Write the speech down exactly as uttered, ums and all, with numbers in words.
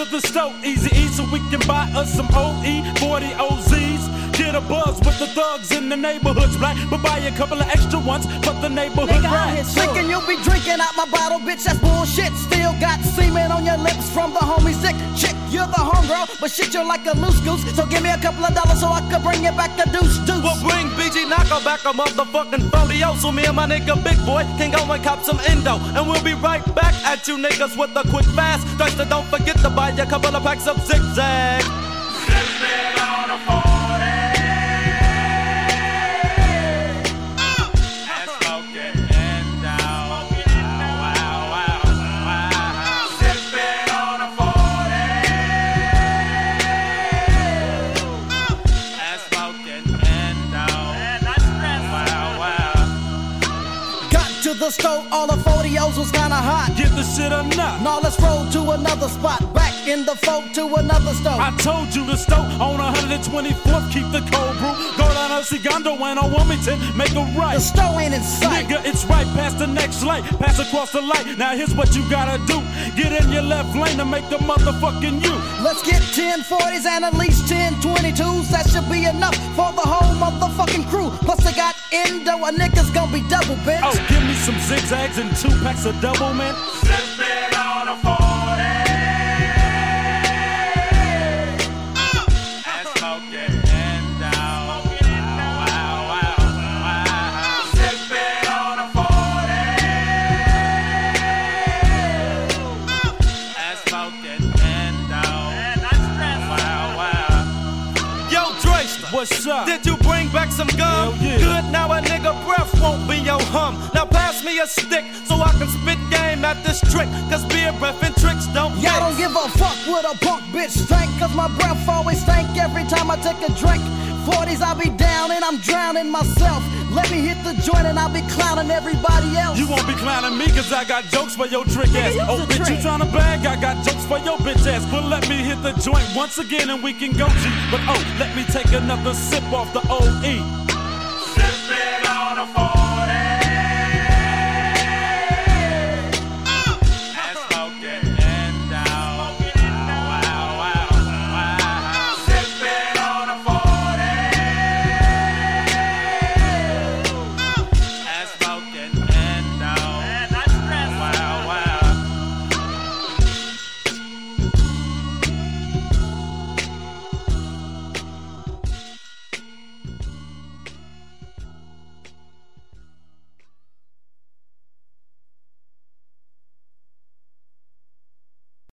to the stove, easy E, so we can buy us some O E forty O Zs. Get a buzz with the thugs in the neighborhoods, black, but buy a couple of extra ones for the neighborhood rats. Thinking you'll be drinking out my bottle, bitch, that's bullshit. Still got semen on your lips from the homie sick chick. You're the homegirl, but shit, you're like a loose goose. So give me a couple of dollars so I can bring you back a deuce deuce. We'll bring B G Knocko back a motherfucking forty oh, so me and my nigga Big Boy can go and cop some endo. And we'll be right back at you niggas with a quick fast. Thirster, don't forget to buy a couple of packs of Zigzag. Sippin' on a forty. The stove, all the forty-os was kinda hot. Get the shit or not. Now let's roll to another spot. Back in the folk to another stove. I told you the stove on one twenty-fourth, keep the cold brew. Go down to Segundo and on Wilmington, make a right. The stove ain't in sight. Nigga, it's right past the next light. Pass across the light. Now here's what you gotta do. Get in your left lane to make the motherfucking U. Let's get ten forties and at least ten twenty-twos. That should be enough for the whole motherfucking crew. Plus I got endo, a nigga's gonna be double, bitch. Oh, give me some zigzags and two packs of double, man. Sippin' on a forty. And smoking endo. Wow, wow, wow, wow. Sippin' on a forty. And smoking endo. Wow, wow. Yo, Drayster, what's up? Did you bring back some gum? Yeah. Good, now a nigga breath won't be your hum. Now pass me a stick so I can spit game at this trick. Cause beer breath and tricks don't Y'all don't give a fuck with a punk bitch stank. Cause my breath always stank every time I take a drink. forties I'll be down and I'm drowning myself. Let me hit the joint and I'll be clowning everybody else. You won't be clowning me cause I got jokes for your trick ass. Nigga, Oh bitch, trick. you tryna bag? I got jokes for your bitch ass. But let me hit the joint once again and we can go G. But oh, let me take another sip off the O E. Sippin'